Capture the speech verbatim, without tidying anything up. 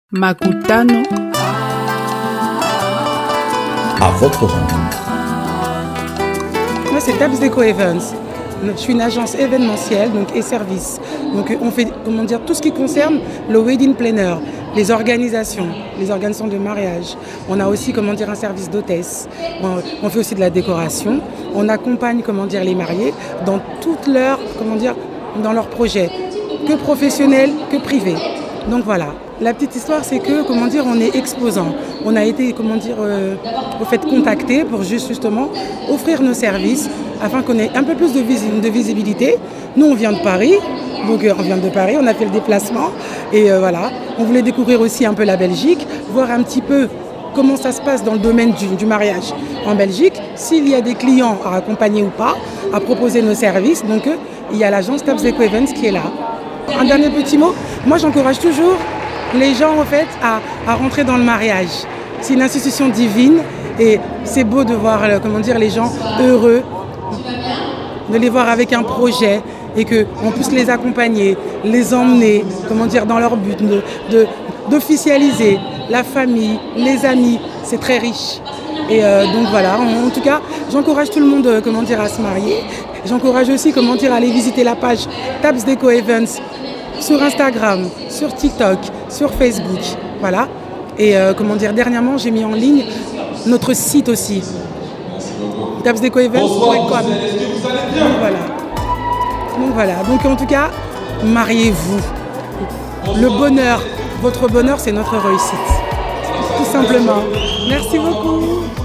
Makutano. À votre rencontre. Moi, c'est Tabs Deco Events. Je suis une agence événementielle donc, et services. Donc, on fait comment dire, tout ce qui concerne le wedding planner, les organisations, les organisations de mariage. On a aussi comment dire, un service d'hôtesse. On, on fait aussi de la décoration. On accompagne comment dire, les mariés dans toutes leurs, comment dire, dans leurs projets, que professionnels que privés. Donc voilà. La petite histoire, c'est que, comment dire, on est exposant. On a été, comment dire, euh, au fait contacté pour juste, justement offrir nos services afin qu'on ait un peu plus de, vis- de visibilité. Nous, on vient de Paris, donc euh, on vient de Paris, on a fait le déplacement et euh, voilà. On voulait découvrir aussi un peu la Belgique, voir un petit peu comment ça se passe dans le domaine du, du mariage en Belgique, s'il y a des clients à accompagner ou pas, à proposer nos services. Donc, euh, il y a l'agence Tabs Deco Events qui est là. Un dernier petit mot, moi j'encourage toujours les gens en fait à, à rentrer dans le mariage. C'est une institution divine et c'est beau de voir comment dire, les gens heureux, de les voir avec un projet et qu'on puisse les accompagner, les emmener comment dire, dans leur but, de, de, d'officialiser la famille, les amis, c'est très riche. Et euh, donc voilà, en, en tout cas, j'encourage tout le monde euh, comment dire, à se marier. J'encourage aussi comment dire, à aller visiter la page Tabs Deco Events sur Instagram, sur TikTok, sur Facebook, voilà. Et euh, comment dire, dernièrement, j'ai mis en ligne notre site aussi, tabs deco events point com. Donc voilà. Donc voilà. Donc en tout cas, mariez-vous. Le bonheur, votre bonheur, c'est notre réussite. Tout simplement. Merci beaucoup.